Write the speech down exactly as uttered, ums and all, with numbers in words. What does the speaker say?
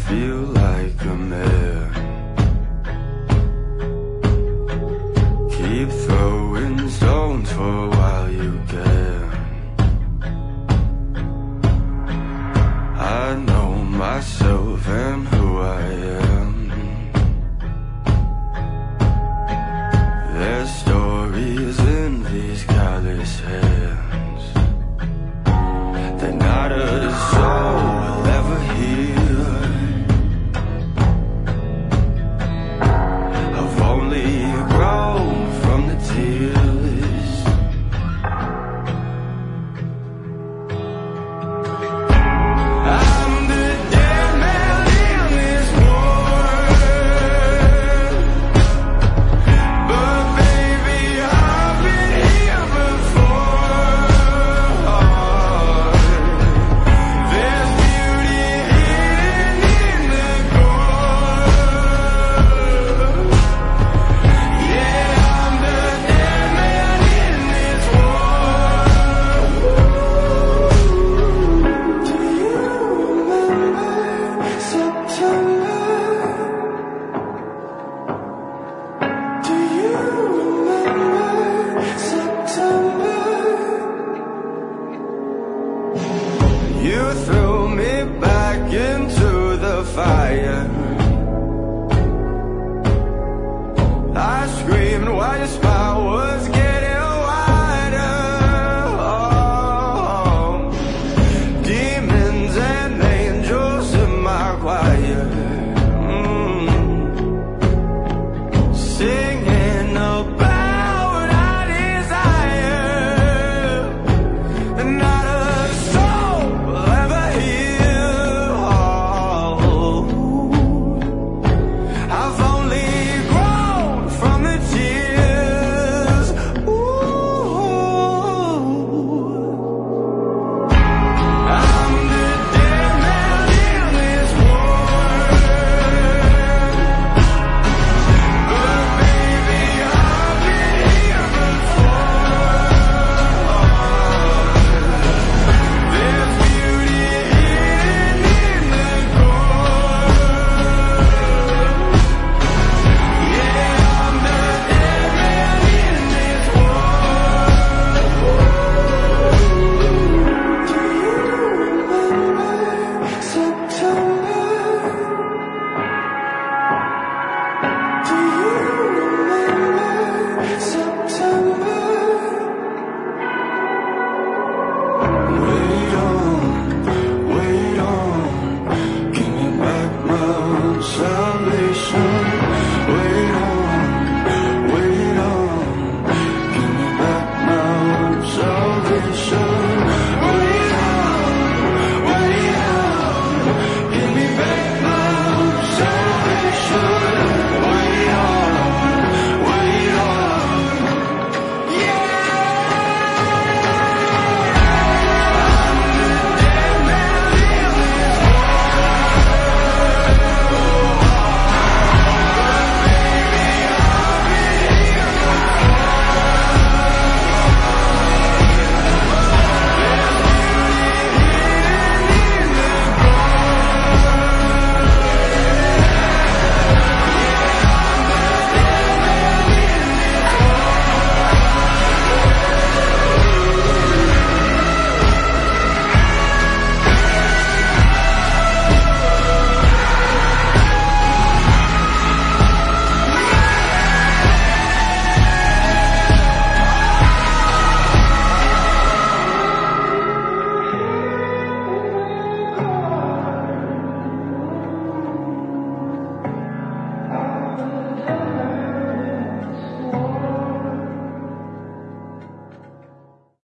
feel like a man. Keep throwing stones for a while you can. I know myself and who I am. There's stories in these callous hands that not a soul will ever hear. I've only grown from the tears. I'm the dead man in this world, but baby I've been here before. There's beauty hidden in the gold. Yeah, I'm the dead man in this world. Do you remember September? Do you remember September? You threw me back into the fire. I screamed while your smile was